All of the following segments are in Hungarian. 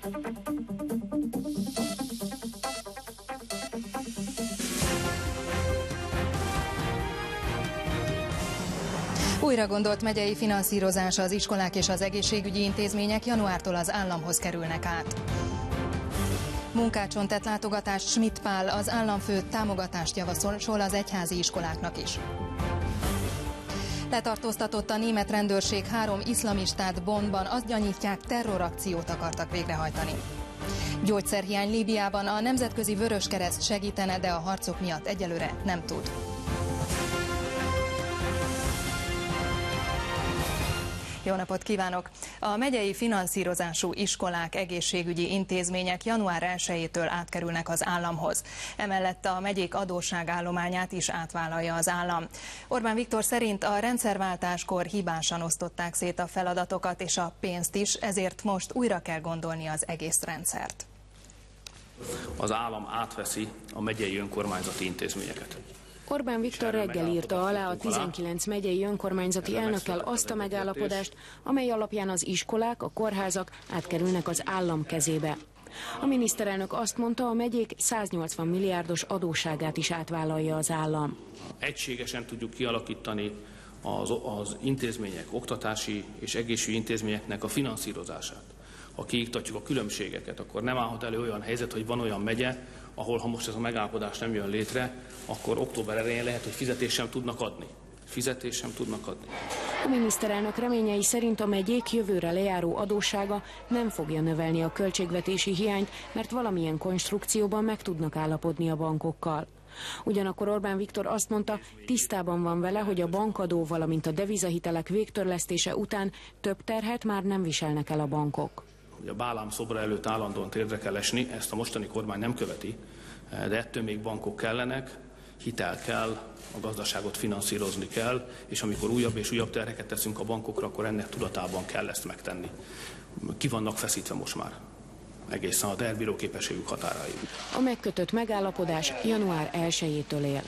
Újra gondolt megyei finanszírozás, az iskolák és az egészségügyi intézmények januártól az államhoz kerülnek át. Munkácson tett látogatást Schmidt Pál, az államfő támogatást javasol az egyházi iskoláknak is. Letartóztatott a német rendőrség 3 iszlamistát Bonnban, azt gyanítják, terrorakciót akartak végrehajtani. Gyógyszerhiány Líbiában, a Nemzetközi Vöröskereszt segítene, de a harcok miatt egyelőre nem tud. Jó napot kívánok! A megyei finanszírozású iskolák, egészségügyi intézmények január 1-től átkerülnek az államhoz. Emellett a megyék adósságállományát is átvállalja az állam. Orbán Viktor szerint a rendszerváltáskor hibásan osztották szét a feladatokat és a pénzt is, ezért most újra kell gondolni az egész rendszert. Az állam átveszi a megyei önkormányzati intézményeket. Orbán Viktor reggel írta alá a 19 megyei önkormányzati elnökkel azt a megállapodást, amely alapján az iskolák, a kórházak átkerülnek az állam kezébe. A miniszterelnök azt mondta, a megyék 180 milliárdos adósságát is átvállalja az állam. Egységesen tudjuk kialakítani az intézmények, oktatási és egészségügyi intézményeknek a finanszírozását. Ha kiiktatjuk a különbségeket, akkor nem állhat elő olyan helyzet, hogy van olyan megye, ahol ha most ez a megállapodás nem jön létre, akkor október elején lehet, hogy fizetést sem tudnak adni. A miniszterelnök reményei szerint a megyék jövőre lejáró adóssága nem fogja növelni a költségvetési hiányt, mert valamilyen konstrukcióban meg tudnak állapodni a bankokkal. Ugyanakkor Orbán Viktor azt mondta, tisztában van vele, hogy a bankadó, valamint a devizahitelek végtörlesztése után több terhet már nem viselnek el a bankok. A Bálám szobra előtt állandóan térdre kell esni, ezt a mostani kormány nem követi, de ettől még bankok kellenek, hitel kell, a gazdaságot finanszírozni kell, és amikor újabb és újabb terheket teszünk a bankokra, akkor ennek tudatában kell ezt megtenni. Ki vannak feszítve most már egészen a elbíró képességük határáig. A megkötött megállapodás január 1-től él.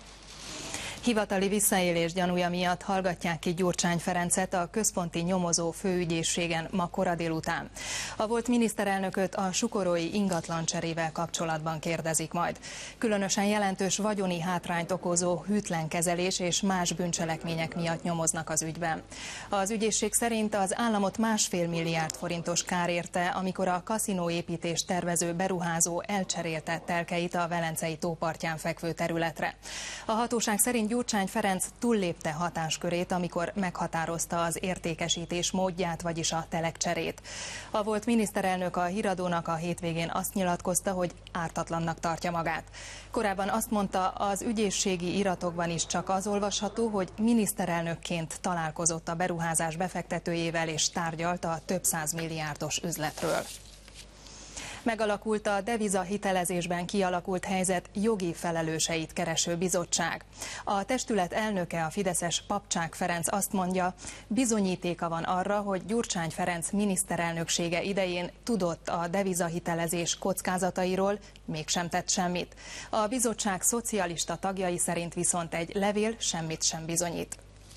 Hivatali visszaélés gyanúja miatt hallgatják ki Gyurcsány Ferencet a központi nyomozó főügyészségen ma kora délután. A volt miniszterelnököt a sukorói ingatlancserével kapcsolatban kérdezik majd. Különösen jelentős vagyoni hátrányt okozó hűtlen kezelés és más bűncselekmények miatt nyomoznak az ügyben. Az ügyészség szerint az államot 1,5 milliárd forintos kár érte, amikor a kaszinóépítést tervező beruházó elcserélte telkeit a Velencei tó partján fekvő területre. A hatóság szerint Gyurcsány Ferenc túllépte hatáskörét, amikor meghatározta az értékesítés módját, vagyis a telekcserét. A volt miniszterelnök a Híradónak a hétvégén azt nyilatkozta, hogy ártatlannak tartja magát. Korábban azt mondta, az ügyészségi iratokban is csak az olvasható, hogy miniszterelnökként találkozott a beruházás befektetőjével és tárgyalt a több 100 milliárdos üzletről. Megalakult a devizahitelezésben kialakult helyzet jogi felelőseit kereső bizottság. A testület elnöke, a fideszes Papcsák Ferenc azt mondja, bizonyítéka van arra, hogy Gyurcsány Ferenc miniszterelnöksége idején tudott a devizahitelezés kockázatairól, mégsem tett semmit. A bizottság szocialista tagjai szerint viszont egy levél semmit sem bizonyít.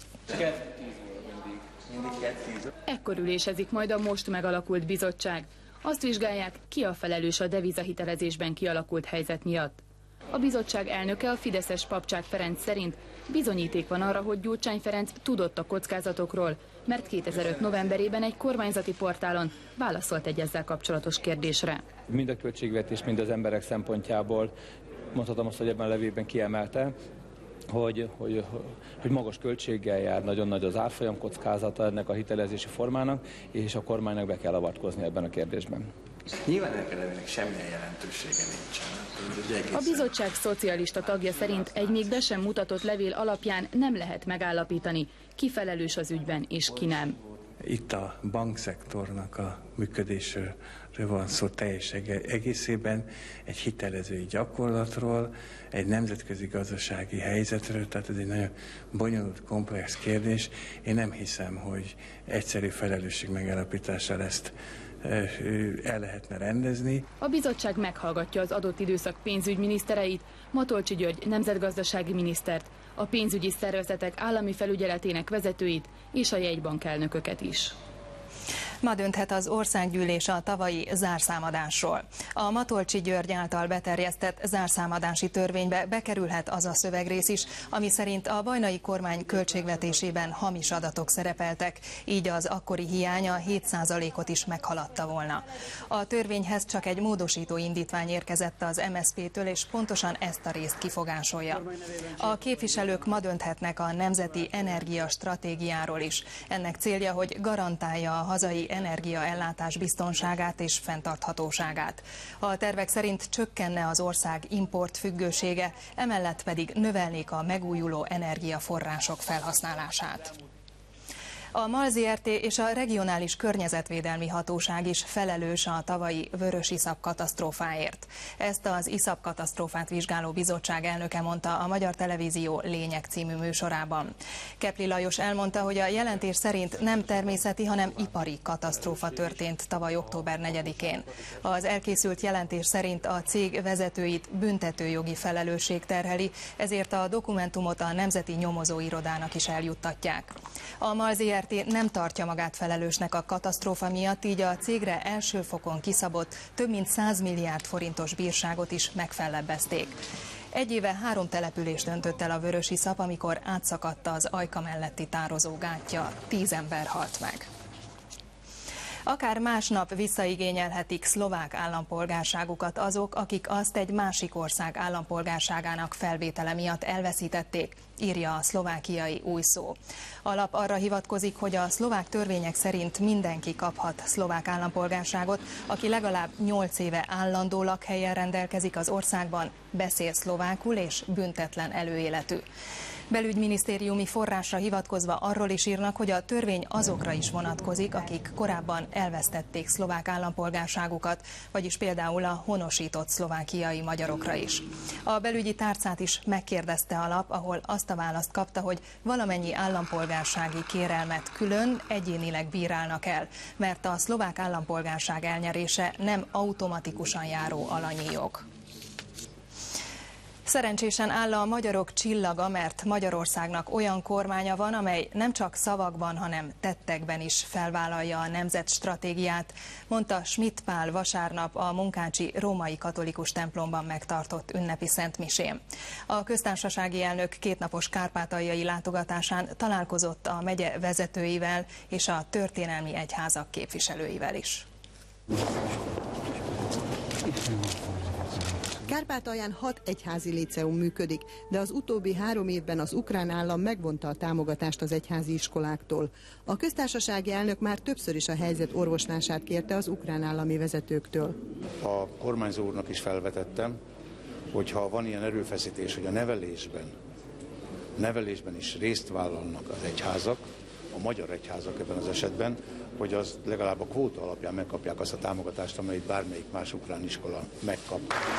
Ekkor ülésezik majd a most megalakult bizottság. Azt vizsgálják, ki a felelős a devizahitelezésben kialakult helyzet miatt. A bizottság elnöke, a fideszes Papcsák Ferenc szerint bizonyíték van arra, hogy Gyurcsány Ferenc tudott a kockázatokról, mert 2005. novemberében egy kormányzati portálon válaszolt egy ezzel kapcsolatos kérdésre. Mind a költségvetés, mind az emberek szempontjából mondhatom azt, hogy ebben a levélben kiemelte, hogy magas költséggel jár, nagyon nagy az árfolyam kockázata ennek a hitelezési formának, és a kormánynak be kell avatkozni ebben a kérdésben. Nyilván ennek semmilyen jelentősége nincsen. A bizottság szocialista tagja szerint egy még be sem mutatott levél alapján nem lehet megállapítani, ki felelős az ügyben és ki nem. Itt a bankszektornak a működésről van szó teljes egészében, egy hitelezői gyakorlatról, egy nemzetközi gazdasági helyzetről, tehát ez egy nagyon bonyolult, komplex kérdés. Én nem hiszem, hogy egyszerű felelősség megállapítással ezt el lehetne rendezni. A bizottság meghallgatja az adott időszak pénzügyminisztereit, Matolcsy György nemzetgazdasági minisztert, a pénzügyi szervezetek állami felügyeletének vezetőit és a jegybank elnököket is. Ma dönthet az országgyűlés a tavalyi zárszámadásról. A Matolcsy György által beterjesztett zárszámadási törvénybe bekerülhet az a szövegrész is, ami szerint a bajnai kormány költségvetésében hamis adatok szerepeltek, így az akkori hiánya 7%-ot is meghaladta volna. A törvényhez csak egy módosító indítvány érkezett az MSZP-től, és pontosan ezt a részt kifogásolja. A képviselők ma dönthetnek a nemzeti energiastratégiáról is. Ennek célja, hogy garantálja a hazai energiaellátás biztonságát és fenntarthatóságát. A tervek szerint csökkenne az ország importfüggősége, emellett pedig növelnék a megújuló energiaforrások felhasználását. A MAL Zrt. És a Regionális Környezetvédelmi Hatóság is felelős a tavalyi vörösiszap katasztrófáért. Ezt az iszapkatasztrófát vizsgáló bizottság elnöke mondta a Magyar Televízió Lényeg című műsorában. Kepli Lajos elmondta, hogy a jelentés szerint nem természeti, hanem ipari katasztrófa történt tavaly október 4-én. Az elkészült jelentés szerint a cég vezetőit büntetőjogi felelősség terheli, ezért a dokumentumot a Nemzeti Nyomozóirodának is eljuttatják. A MAL Zrt. Nem tartja magát felelősnek a katasztrófa miatt, így a cégre első fokon kiszabott több mint 100 milliárd forintos bírságot is megfellebbezték. Egy éve 3 települést döntött el a vörösiszap, amikor átszakadta az Ajka melletti tározógátja, 10 ember halt meg. Akár másnap visszaigényelhetik szlovák állampolgárságukat azok, akik azt egy másik ország állampolgárságának felvétele miatt elveszítették, írja a szlovákiai Új Szó. A lap arra hivatkozik, hogy a szlovák törvények szerint mindenki kaphat szlovák állampolgárságot, aki legalább 8 éve állandó lakhelyen rendelkezik az országban, beszél szlovákul és büntetlen előéletű. Belügyminisztériumi forrásra hivatkozva arról is írnak, hogy a törvény azokra is vonatkozik, akik korábban elvesztették szlovák állampolgárságukat, vagyis például a honosított szlovákiai magyarokra is. A belügyi tárcát is megkérdezte a lap, ahol azt a választ kapta, hogy valamennyi állampolgársági kérelmet külön egyénileg bírálnak el, mert a szlovák állampolgárság elnyerése nem automatikusan járó alanyi jog. Szerencsésen áll a magyarok csillaga, mert Magyarországnak olyan kormánya van, amely nem csak szavakban, hanem tettekben is felvállalja a nemzetstratégiát, mondta Schmidt Pál vasárnap a munkácsi római katolikus templomban megtartott ünnepi szentmisén. A köztársasági elnök 2 napos kárpátaljai látogatásán találkozott a megye vezetőivel és a történelmi egyházak képviselőivel is. Kárpátalján 6 egyházi líceum működik, de az utóbbi 3 évben az ukrán állam megvonta a támogatást az egyházi iskoláktól. A köztársasági elnök már többször is a helyzet orvoslását kérte az ukrán állami vezetőktől. A kormányzó úrnak is felvetettem, hogyha van ilyen erőfeszítés, hogy a nevelésben is részt vállalnak az egyházak, a magyar egyházak ebben az esetben, hogy az legalább a kvóta alapján megkapják azt a támogatást, amelyet bármelyik más ukrán iskola megkap.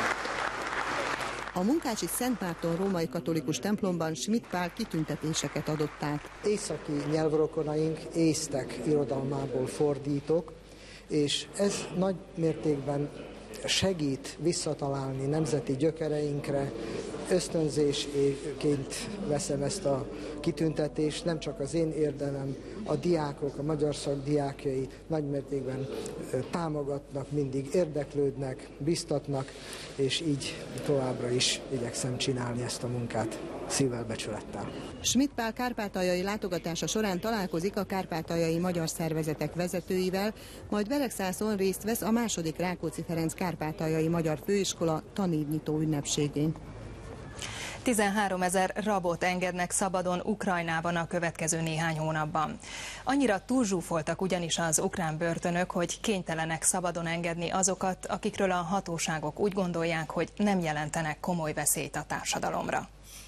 A munkácsi Szent Márton római katolikus templomban Schmidt Pál kitüntetéseket adott át. Északi nyelvrokonaink észtek irodalmából fordítok, és ez nagy mértékben segít visszatalálni nemzeti gyökereinkre. Ösztönzésként veszem ezt a kitüntetést, nem csak az én érdemem, a diákok, a magyar szak diákjai nagymértékben támogatnak, mindig érdeklődnek, biztatnak, és így továbbra is igyekszem csinálni ezt a munkát szívvel, becsülettel. Schmidt Pál kárpátaljai látogatása során találkozik a kárpátaljai magyar szervezetek vezetőivel, majd Beregszászon részt vesz a II. Rákóczi Ferenc kárpátaljai magyar főiskola tanévnyitó ünnepségén. 13 000 rabot engednek szabadon Ukrajnában a következő néhány hónapban. Annyira túlzsúfoltak ugyanis az ukrán börtönök, hogy kénytelenek szabadon engedni azokat, akikről a hatóságok úgy gondolják, hogy nem jelentenek komoly veszélyt a társadalomra.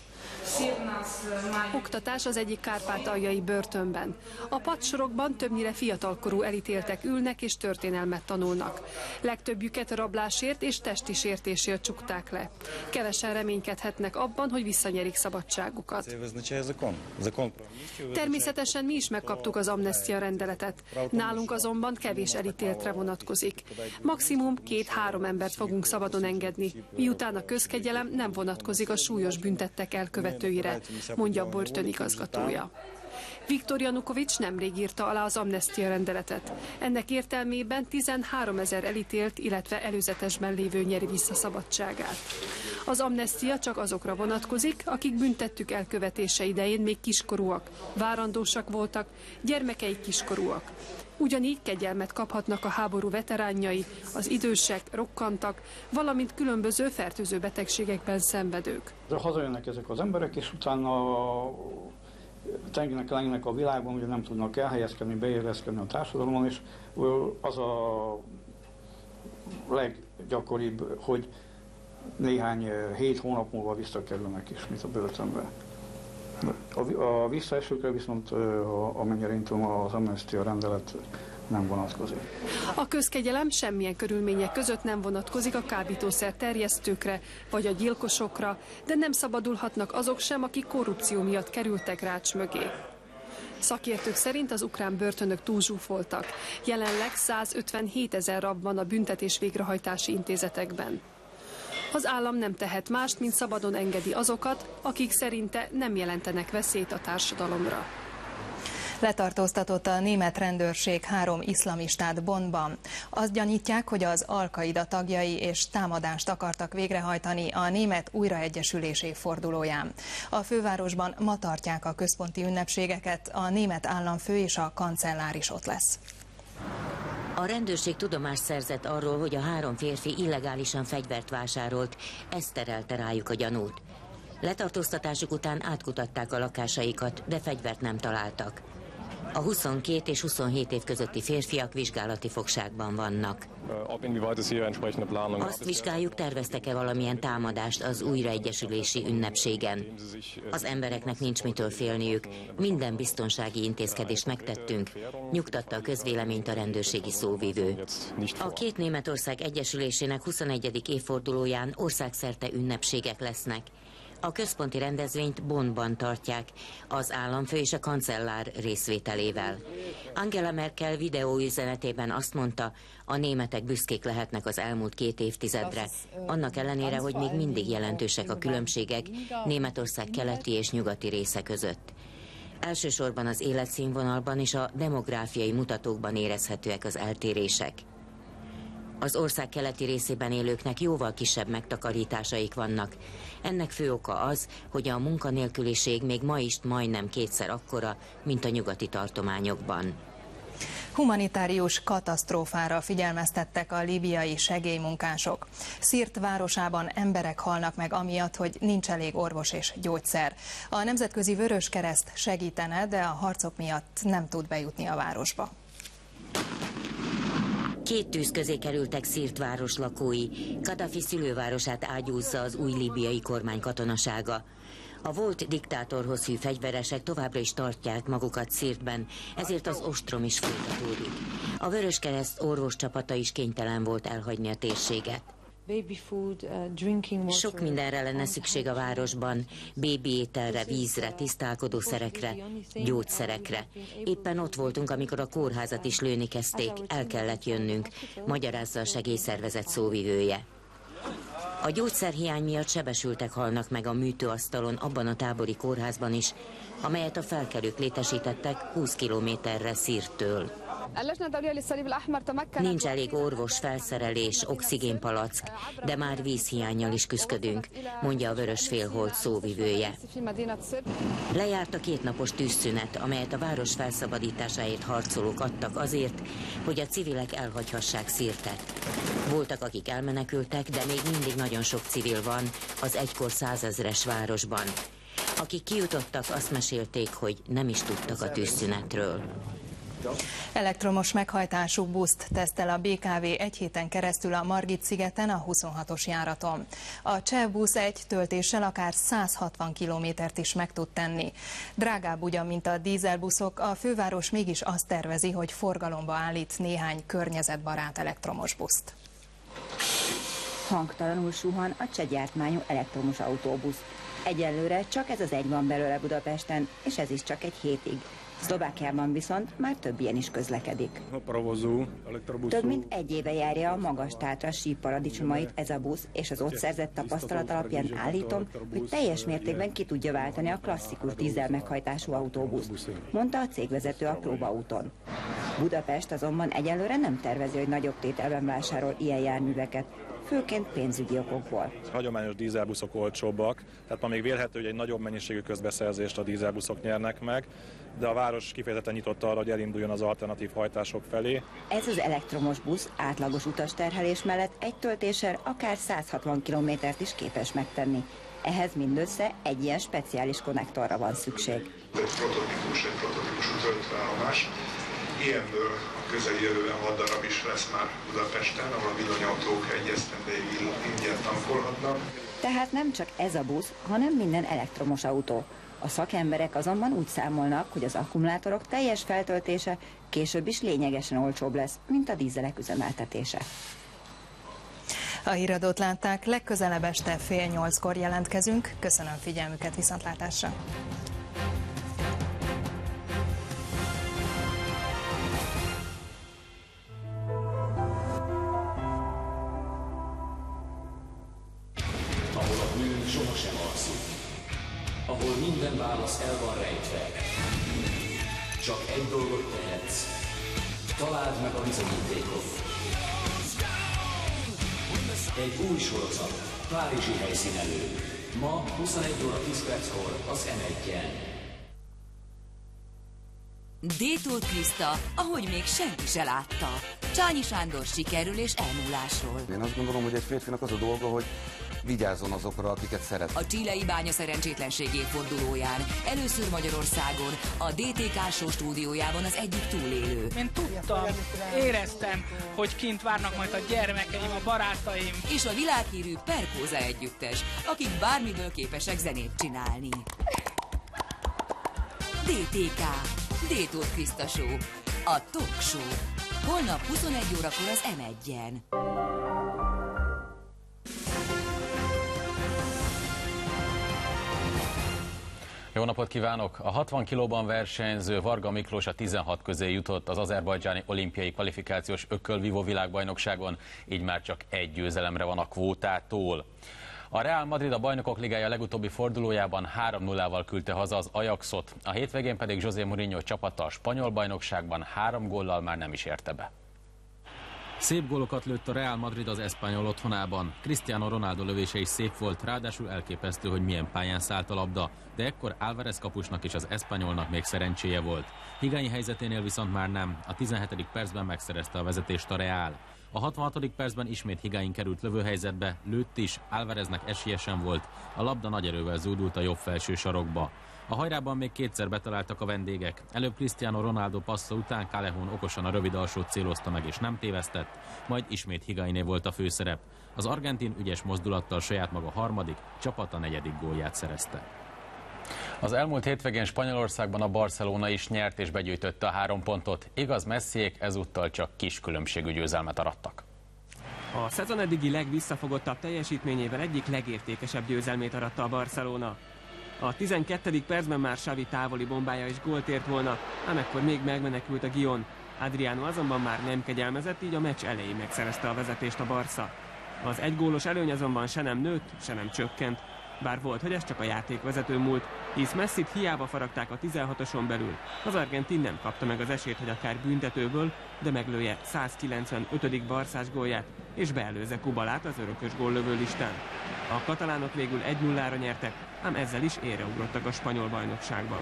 Oktatás az egyik kárpátaljai börtönben. A padsorokban többnyire fiatalkorú elítéltek ülnek és történelmet tanulnak. Legtöbbjüket rablásért és testi sértésért csukták le. Kevesen reménykedhetnek abban, hogy visszanyerik szabadságukat. Természetesen mi is megkaptuk az amnestia rendeletet. Nálunk azonban kevés elítéltre vonatkozik. Maximum 2-3 embert fogunk szabadon engedni, miután a közkegyelem nem vonatkozik a súlyos büntettek elkövetőire, mondja a börtön igazgatója. Viktor Janukovics nemrég írta alá az amnestia rendeletet. Ennek értelmében 13 000 elítélt, illetve előzetesben lévő nyeri vissza szabadságát. Az amnestia csak azokra vonatkozik, akik büntettük elkövetése idején még kiskorúak, várandósak voltak, gyermekeik kiskorúak. Ugyanígy kegyelmet kaphatnak a háború veteránjai, az idősek, rokkantak, valamint különböző fertőző betegségekben szenvedők. Hazajönnek ezek az emberek, és utána tengenek a világban, ugye nem tudnak elhelyezkedni, beérezkedni a társadalomon, és az a leggyakoribb, hogy néhány hét hónap múlva visszakerülnek ismét a börtönbe. A visszaesőkre viszont, amennyire én tudom, az amnestia rendelet nem vonatkozik. A közkegyelem semmilyen körülmények között nem vonatkozik a kábítószer terjesztőkre vagy a gyilkosokra, de nem szabadulhatnak azok sem, akik korrupció miatt kerültek rács mögé. Szakértők szerint az ukrán börtönök túlzsúfoltak. Jelenleg 157 000 rab van a büntetés végrehajtási intézetekben. Az állam nem tehet mást, mint szabadon engedi azokat, akik szerinte nem jelentenek veszélyt a társadalomra. Letartóztatott a német rendőrség 3 iszlamistát Bonnban. Azt gyanítják, hogy az Al-Qaida tagjai és támadást akartak végrehajtani a német újraegyesülés évfordulóján. A fővárosban ma tartják a központi ünnepségeket, a német államfő és a kancellár is ott lesz. A rendőrség tudomást szerzett arról, hogy a 3 férfi illegálisan fegyvert vásárolt, ez terelte rájuk a gyanút. Letartóztatásuk után átkutatták a lakásaikat, de fegyvert nem találtak. A 22 és 27 év közötti férfiak vizsgálati fogságban vannak. Azt vizsgáljuk, terveztek-e valamilyen támadást az újraegyesülési ünnepségen. Az embereknek nincs mitől félniük, minden biztonsági intézkedést megtettünk, nyugtatta a közvéleményt a rendőrségi szóvivő. A 2 Németország egyesülésének 21. évfordulóján országszerte ünnepségek lesznek. A központi rendezvényt Bonnban tartják, az államfő és a kancellár részvételével. Angela Merkel videóüzenetében azt mondta, a németek büszkék lehetnek az elmúlt 2 évtizedre, annak ellenére, hogy még mindig jelentősek a különbségek Németország keleti és nyugati része között. Elsősorban az életszínvonalban és a demográfiai mutatókban érezhetőek az eltérések. Az ország keleti részében élőknek jóval kisebb megtakarításaik vannak. Ennek fő oka az, hogy a munkanélküliség még ma is majdnem 2-szer akkora, mint a nyugati tartományokban. Humanitárius katasztrófára figyelmeztettek a líbiai segélymunkások. Szírt városában emberek halnak meg amiatt, hogy nincs elég orvos és gyógyszer. A Nemzetközi Vöröskereszt segítene, de a harcok miatt nem tud bejutni a városba. 2 tűz közé kerültek Szírt város lakói. Kadhafi szülővárosát ágyúzza az új líbiai kormány katonasága. A volt diktátorhoz hű fegyveresek továbbra is tartják magukat Szírtben, ezért az ostrom is folytatódik. A Vöröskereszt orvoscsapata is kénytelen volt elhagyni a térséget. Sok mindenre lenne szükség a városban, bébiételre, vízre, tisztálkodószerekre, gyógyszerekre. Éppen ott voltunk, amikor a kórházat is lőni kezdték, el kellett jönnünk, magyarázza a segélyszervezet szóvivője. A gyógyszerhiány miatt sebesültek halnak meg a műtőasztalon abban a tábori kórházban is, amelyet a felkelők létesítettek 20 kilométerre Szírttől. Nincs elég orvos, felszerelés, oxigénpalack, de már vízhiánnyal is küszködünk, mondja a Vörös Félhold szóvivője. Lejárt a 2 napos tűzszünet, amelyet a város felszabadításáért harcolók adtak azért, hogy a civilek elhagyhassák Szírtet. Voltak, akik elmenekültek, de még mindig nagyon sok civil van az egykor 100 000-es városban. Akik kijutottak, azt mesélték, hogy nem is tudtak a tűzszünetről. Elektromos meghajtású buszt tesztel a BKV egy héten keresztül a Margit-szigeten a 26-os járaton. A cseh busz egy töltéssel akár 160 kilométert is meg tud tenni. Drágább ugyan, mint a dízelbuszok, a főváros mégis azt tervezi, hogy forgalomba állít néhány környezetbarát elektromos buszt. Hangtalanul suhan a cseh gyártmányú elektromos autóbusz. Egyelőre csak ez az egy van belőle Budapesten, és ez is csak egy hétig. Szlovákiában viszont már több ilyen is közlekedik. Több mint egy éve járja a Magas Tátra síparadicsomait ez a busz, és az ott szerzett tapasztalat alapján állítom, hogy teljes mértékben ki tudja váltani a klasszikus dízel meghajtású autóbuszt, mondta a cégvezető a próbaúton. Budapest azonban egyelőre nem tervezi, hogy nagyobb tételben vásárol ilyen járműveket, főként pénzügyi okokból. Hagyományos dízelbuszok olcsóbbak, tehát ma még vélhető, hogy egy nagyobb mennyiségű közbeszerzést a dízelbuszok nyernek meg, de a város kifejezetten nyitott arra, hogy elinduljon az alternatív hajtások felé. Ez az elektromos busz átlagos utasterhelés mellett egy töltéssel akár 160 kilométert is képes megtenni. Ehhez mindössze egy ilyen speciális konnektorra van szükség. Egy prototípusú töltőállomás. Ilyenből a közeljövőben 6 darab is lesz már Budapesten, ahol a villanyautók egy esztendeig ingyen tankolhatnak. Tehát nem csak ez a busz, hanem minden elektromos autó. A szakemberek azonban úgy számolnak, hogy az akkumulátorok teljes feltöltése később is lényegesen olcsóbb lesz, mint a dízelek üzemeltetése. A híradót látták, legközelebb este 7:30-kor jelentkezünk. Köszönöm figyelmüket, viszontlátásra! Ahol a bűn sohasem alszik, ahol minden válasz el van rejtve. Csak egy dolgot tehetsz, találd meg a bizonyítékot. Egy új sorozat, párizsi helyszínelő. Ma 21:10 az M1-en. D-Tóth Kriszta, ahogy még senki se látta. Csányi Sándor sikerül és elmúlásról. Én azt gondolom, hogy egy férfinak az a dolga, hogy vigyázzon azokra, akiket szeret. A Csilei Bánya szerencsétlenség évfordulóján először Magyarországon, a DTK Show stúdiójában az egyik túlélő. Én tudtam, éreztem, hogy kint várnak majd a gyermekeim, a barátaim. És a világhírű Perkóza együttes, akik bármiből képesek zenét csinálni. DTK, D-Tóth Kriszta Show, a Talk Show. Holnap 21 órakor az M1-en. Jó napot kívánok! A 60 kilóban versenyző Varga Miklós a 16 közé jutott az azerbajdzsáni olimpiai kvalifikációs ökölvívó világbajnokságon, így már csak egy győzelemre van a kvótától. A Real Madrid a Bajnokok Ligája legutóbbi fordulójában 3-0-val küldte haza az Ajaxot, a hétvégén pedig José Mourinho csapata a spanyol bajnokságban 3 góllal már nem is érte be. Szép gólokat lőtt a Real Madrid az Espanyol otthonában. Cristiano Ronaldo lövése is szép volt, ráadásul elképesztő, hogy milyen pályán szállt a labda, de ekkor Álvarez kapusnak és az Espanyolnak még szerencséje volt. Higuaín helyzeténél viszont már nem. A 17. percben megszerezte a vezetést a Real. A 66. percben ismét Higuaín került lövőhelyzetbe, lőtt is, Álvareznek esélye sem volt, a labda nagy erővel zúdult a jobb felső sarokba. A hajrában még kétszer betaláltak a vendégek. Előbb Cristiano Ronaldo passza után Callejon okosan a rövid alsót célozta meg és nem tévesztett, majd ismét Higuainé volt a főszerep. Az argentin ügyes mozdulattal saját maga harmadik, csapata negyedik gólját szerezte. Az elmúlt hétvégén Spanyolországban a Barcelona is nyert és begyűjtötte a 3 pontot. Igaz, Messiék ezúttal csak kis különbségű győzelmet arattak. A szezon eddigi legvisszafogottabb teljesítményével egyik legértékesebb győzelmét aratta a Barcelona. A 12. percben már Xavi távoli bombája is gólt ért volna, ám ekkor még megmenekült a Guion. Adriano azonban már nem kegyelmezett, így a meccs elején megszerezte a vezetést a Barca. Az egygólos előny azonban se nem nőtt, se nem csökkent. Bár volt, hogy ez csak a játékvezető múlt, hisz Messit hiába faragták a 16-oson belül. Az argentin nem kapta meg az esélyt, hogy akár büntetőből, de meglője 195. barszás gólját, és beelőzze Kubalát az örökös góllövő listán. A katalánok végül 1-0-ra nyertek, ám ezzel is érreugrottak a spanyol bajnokságban.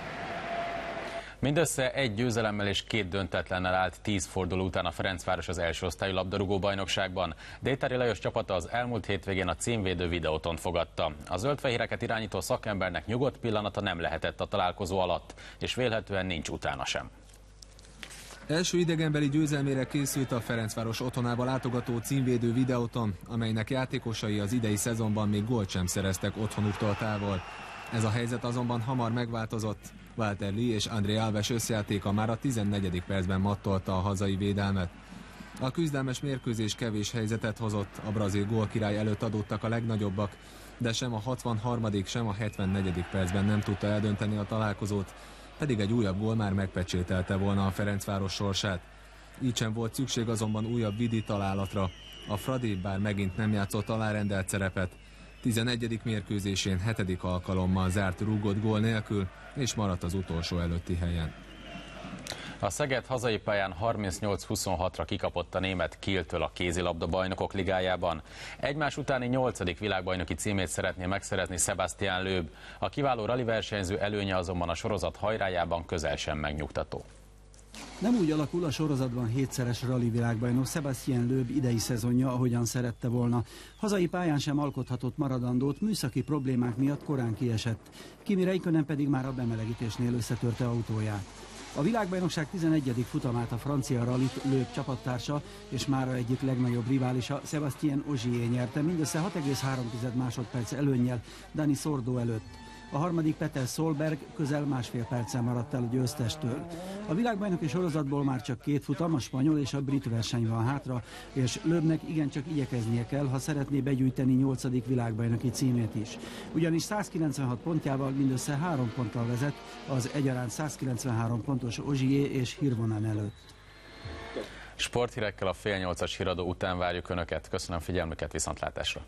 Mindössze egy győzelemmel és 2 döntetlennel állt 10 forduló után a Ferencváros az első osztályú labdarúgó bajnokságban. Détári Lajos csapata az elmúlt hétvégén a címvédő Videótont fogadta. A zöldfehéreket irányító szakembernek nyugodt pillanata nem lehetett a találkozó alatt, és vélhetően nincs utána sem. Első idegenbeli győzelmére készült a Ferencváros otthonába látogató címvédő Videóton, amelynek játékosai az idei szezonban még gólt sem szereztek otthonuktól távol. Ez a helyzet azonban hamar megváltozott. Walter Lee és André Alves összjátéka már a 14. percben mattolta a hazai védelmet. A küzdelmes mérkőzés kevés helyzetet hozott, a brazil gólkirály előtt adódtak a legnagyobbak, de sem a 63., sem a 74. percben nem tudta eldönteni a találkozót. pedig egy újabb gól már megpecsételte volna a Ferencváros sorsát. Így sem volt szükség azonban újabb Vidi találatra. A Fradi bár megint nem játszott alárendelt szerepet, 11. mérkőzésén 7. alkalommal zárt rúgott gól nélkül, és maradt az utolsó előtti helyen. A Szeged hazai pályán 38-26-ra kikapott a német Kieltől a kézilabda bajnokok ligájában. Egymás utáni 8. világbajnoki címét szeretné megszerezni Sebastian Loeb. A kiváló raliversenyző előnye azonban a sorozat hajrájában közel sem megnyugtató. Nem úgy alakul a sorozatban 7-szeres rali világbajnok Sebastian Loeb idei szezonja, ahogyan szerette volna. Hazai pályán sem alkothatott maradandót, műszaki problémák miatt korán kiesett. Kimi Räikkönen pedig már a bemelegítésnél összetörte autóját. A világbajnokság 11. futamát a francia rallit Loeb csapattársa és mára egyik legnagyobb riválisa Sébastien Ogier nyerte, mindössze 6,3 másodperc előnnyel Dani Sordo előtt. A harmadik Peter Solberg közel másfél perccel maradt el a győztestől. A világbajnoki sorozatból már csak 2 futam, a spanyol és a brit verseny van hátra, és Loebnek igencsak igyekeznie kell, ha szeretné begyűjteni 8. világbajnoki címét is. Ugyanis 196 pontjával mindössze 3 ponttal vezet az egyaránt 193 pontos Ogier és Hirvonen előtt. Sporthírekkel a fél 8-as híradó után várjuk Önöket. Köszönöm figyelmüket, viszontlátásra!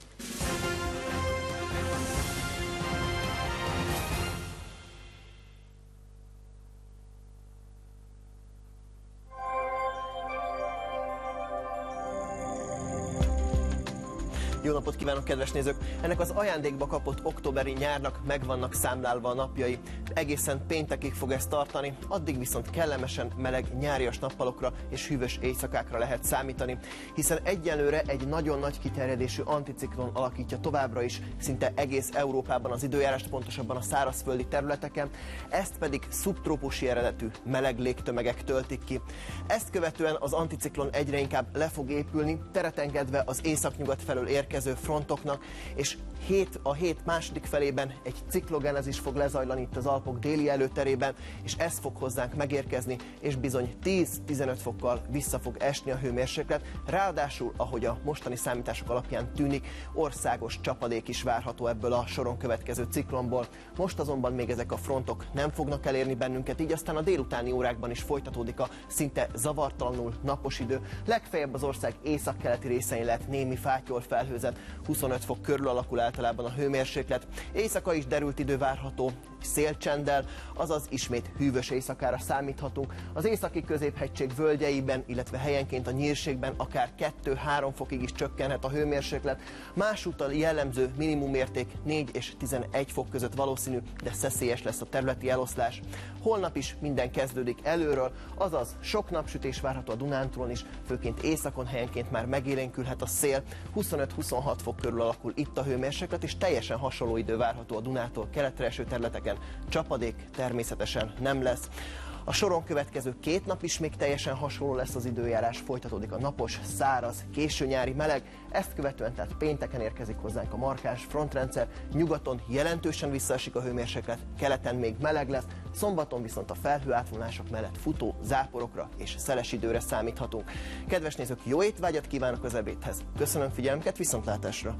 Jó napot kívánok, kedves nézők! Ennek az ajándékba kapott októberi nyárnak meg vannak számlálva a napjai. Egészen péntekig fog ez tartani, addig viszont kellemesen meleg nyárias nappalokra és hűvös éjszakákra lehet számítani, hiszen egyelőre egy nagyon nagy kiterjedésű anticiklon alakítja továbbra is szinte egész Európában az időjárást, pontosabban a szárazföldi területeken, ezt pedig szubtrópusi eredetű meleg légtömegek töltik ki. Ezt követően az anticiklon egyre inkább le fog épülni, teret engedve az északnyugat felől érkező frontoknak, és a hét második felében egy ciklogenezis fog lezajlani itt az Alpok déli előterében, és ez fog hozzánk megérkezni, és bizony 10-15 fokkal vissza fog esni a hőmérséklet. Ráadásul, ahogy a mostani számítások alapján tűnik, országos csapadék is várható ebből a soron következő ciklonból. Most azonban még ezek a frontok nem fognak elérni bennünket, így aztán a délutáni órákban is folytatódik a szinte zavartalanul napos idő. Legfeljebb az ország északkeleti részein lehet némi fátyol felhőzet, 25 fok körül alakul általában a hőmérséklet. Éjszaka is derült idő várható, szélcsenddel, azaz ismét hűvös éjszakára számíthatunk. Az északi középhegység völgyeiben, illetve helyenként a nyírségben akár 2-3 fokig is csökkenhet a hőmérséklet. Másútt a jellemző minimumérték 4 és 11 fok között valószínű, de szeszélyes lesz a területi eloszlás. Holnap is minden kezdődik előről, azaz sok napsütés várható a Dunántúlon is, főként északon helyenként már megélénkülhet a szél, 25-26 fok körül alakul itt a hőmérséklet, és teljesen hasonló idő várható a Dunától keletre eső területeken. Csapadék természetesen nem lesz. A soron következő 2 nap is még teljesen hasonló lesz az időjárás, folytatódik a napos, száraz, későnyári meleg, ezt követően tehát pénteken érkezik hozzánk a markáns frontrendszer, nyugaton jelentősen visszaesik a hőmérséklet, keleten még meleg lesz, szombaton viszont a felhőátvonások mellett futó záporokra és szeles időre számíthatunk. Kedves nézők, jó étvágyat kívánok az ebédhez! Köszönöm figyelmüket, viszontlátásra!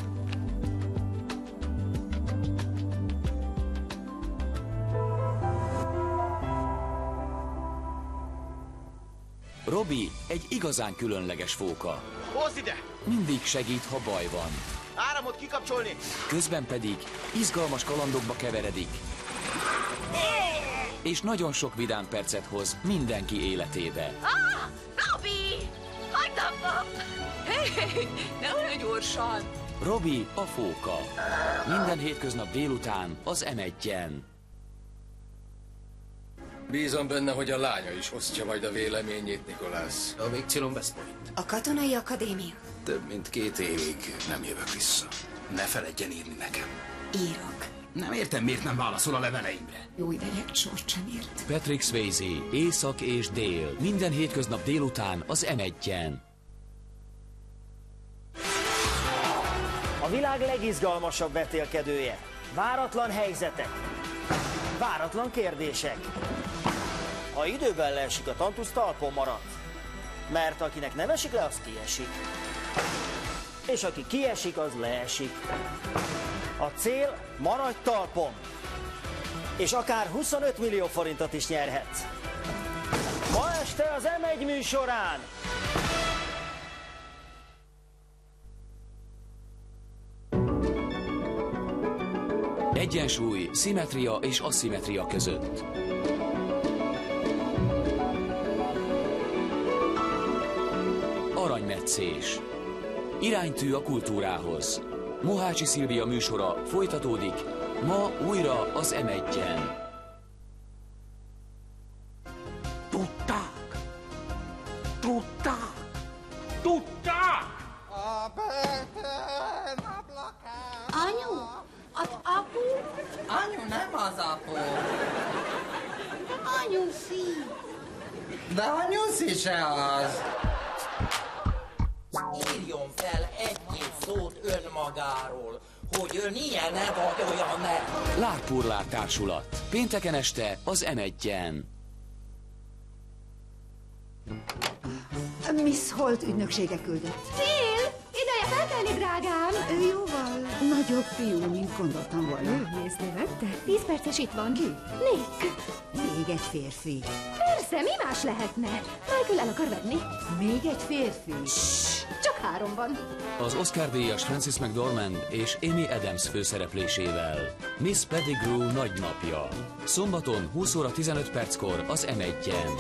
Robi egy igazán különleges fóka. Hozd ide! Mindig segít, ha baj van. Áramot kikapcsolni! Közben pedig izgalmas kalandokba keveredik. És nagyon sok vidám percet hoz mindenki életébe. Robi! Hagyd abba! Hé, ne olyan gyorsan! Robi a fóka. Minden hétköznap délután az M1-en. Bízom benne, hogy a lánya is osztja majd a véleményét, Nikolász. A végcélom West Point. A katonai akadémia? Több mint 2 évig nem jövök vissza. Ne feledjen írni nekem. Írok. Nem értem, miért nem válaszol a leveleimre. Jó ideje, sort sem írt. Patrick Swayze, észak és dél. Minden hétköznap délután az M1-en. A világ legizgalmasabb vetélkedője. Váratlan helyzetek. Váratlan kérdések. Ha időben leesik a tantusz, talpon marad. Mert akinek nem esik le, az kiesik. És aki kiesik, az leesik. A cél, maradj talpon. és akár 25 millió forintot is nyerhetsz. Ma este az M1 műsorán egyensúly, szimmetria és aszimmetria között. Aranymetszés. Iránytű a kultúrához. Mohácsi Szilvia műsora folytatódik, ma újra az M1-en. Tudták! Tudták! A börtön ablakán! Anyu, az apu? Anyu nem az apu. Anyuszi. De a nyuszi se az. Írjon fel egy-két szót önmagáról, hogy ön ilyen-e vagy olyan-e. Lárpurlár társulat. Pénteken este az M1-en. Miss Holt ügynöksége küldött. Phil, ideje felkelni, drágám. Ő jóval nagyobb fiú, mint gondoltam volna. Művésznő vette. 10 perces itt van. Ki? Nick. Még egy férfi. Persze, mi más lehetne? Michael el akar venni. Még egy férfi. Csak 3 van. Az Oscar-díjas Frances McDormand és Amy Adams főszereplésével. Miss Pettigrew nagynapja. Szombaton 20 óra 15 perckor az M1-en.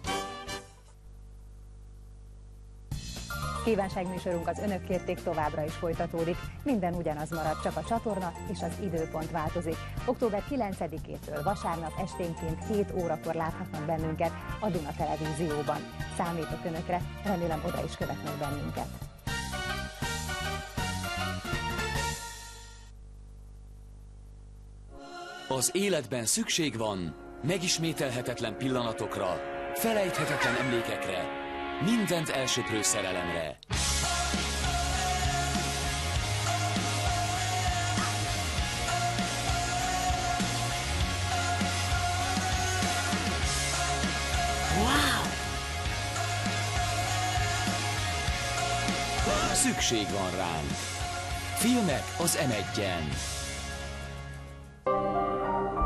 Kívánságműsorunk az önök kérték továbbra is folytatódik. Minden ugyanaz marad, csak a csatorna és az időpont változik. Október 9-től vasárnap esténként 7 órakor láthatnak bennünket a Duna Televízióban. Számítok önökre, remélem oda is követnek bennünket. Az életben szükség van megismételhetetlen pillanatokra, felejthetetlen emlékekre, mindent elsöprő szerelemre. Wow! Szükség van ránk. Filmek az M1-en.